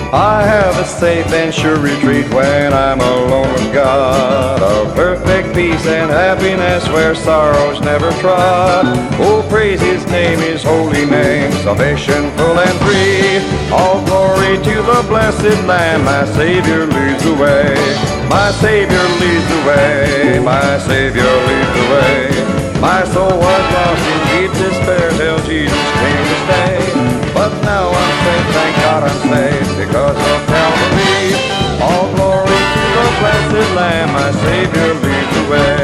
I have a safe and sure retreat when I'm alone with God, of perfect peace and happiness where sorrows never trod. Oh, praise His name, His holy name, salvation full and free. All glory to the blessed Lamb, my Savior leads the way. My Savior leads the way, my Savior leads the way. My soul was lost in deep despair till Jesus came to stay. But now I'm saved, thank God I'm saved, because of Calvary. All glory to the blessed Lamb, my Savior leads the way.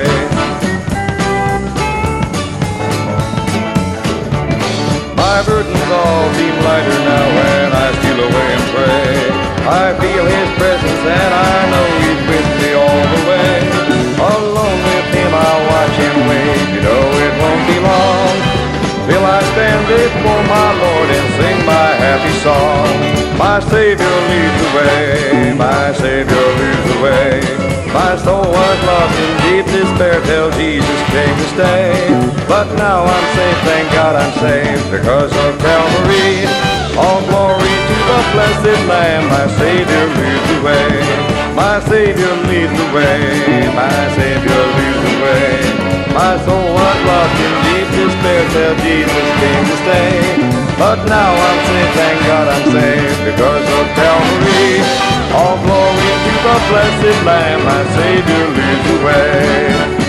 My burdens all seem lighter now when I steal away and pray. I feel His presence and I know He's with me all the way. Alone with Him I'll watch Him wait, you know it won't be long till I stand before my Lord and sing my happy song. My Savior leads the way, my Savior leads the way. My soul was lost in deep despair till Jesus came to stay. But now I'm saved, thank God I'm saved, because of Calvary. All glory to the blessed Lamb, my Savior leads the way. My Savior leads the way, my Savior leads the way. My soul was lost in deep despair till Jesus came to stay. But now I'm saved, thank God I'm saved, because of Calvary. All glory to the blessed Lamb, my Savior leads the way.